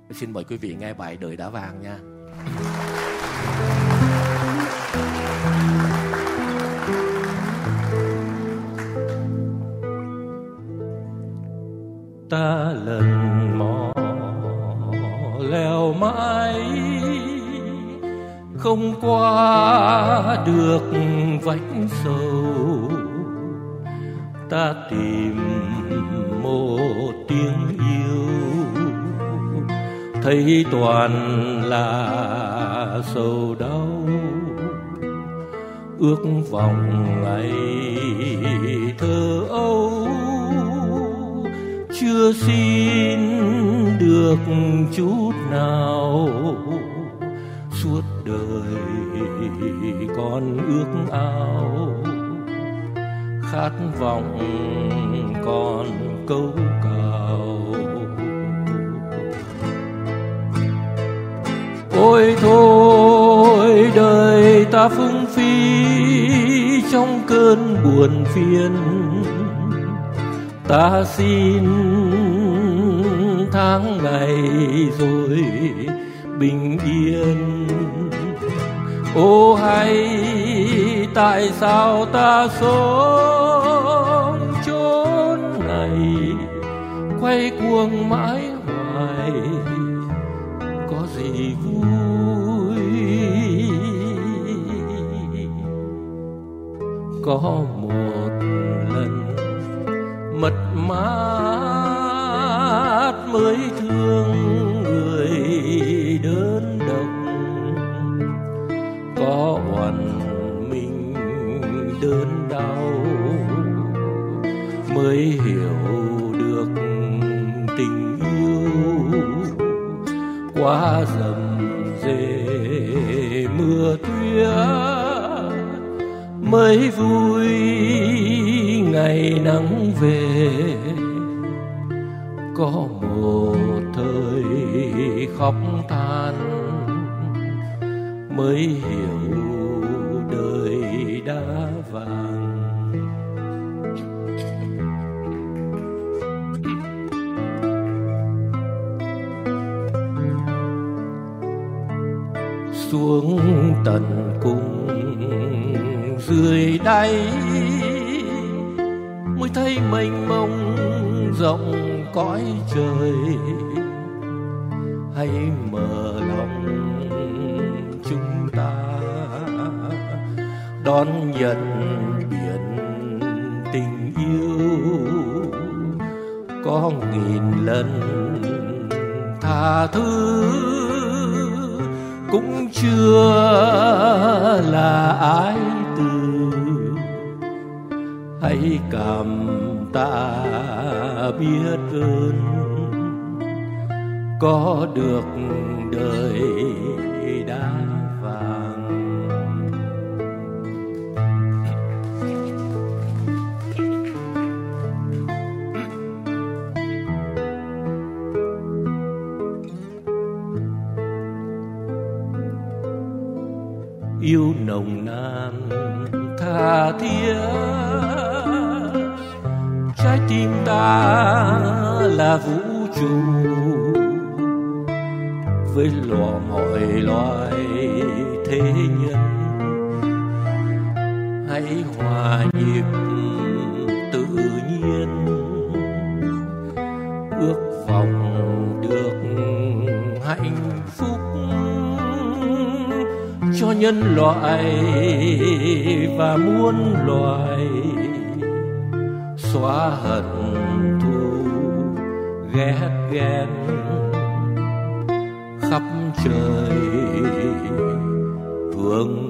Xin mời quý vị nghe bài Đời Đá Vàng nha. Ta lần mò leo mãi không qua được vách sâu, ta tìm một tiếng yêu thấy toàn là sầu đau, ước vọng ngày thơ ấu chưa xin được chút nào, suốt đời còn ước ao khát vọng còn câu cào. Ôi thôi đời ta phung phí trong cơn buồn phiền, ta xin tháng ngày rồi bình yên. Ô hay tại sao ta sống chốn này quay cuồng mãi hoài, có gì vui có một lần mất mát mới thương người đơn độc, có oằn mình đơn đau mới hiểu được tình yêu, quá dầm dề mưa tuyết mới vui ngày nắng về, có một thời khóc than mới hiểu đời đá vàng. Xuống tận cùng dưới đáy mới thấy mênh mông rộng cõi trời, hãy mở lòng chúng ta đón nhận biển tình yêu, có nghìn lần tha thứ cũng chưa là ái từ, hãy cảm tạ biết ơn có được đời đá vàng. Yêu nồng nàn tha thiết, trái tim ta là vũ trụ với mọi loài thế nhân, hãy hòa nhịp tự nhiên, ước vọng được hạnh phúc cho nhân loại và muôn loài, xóa hận thù ghét ghen khắp trời vương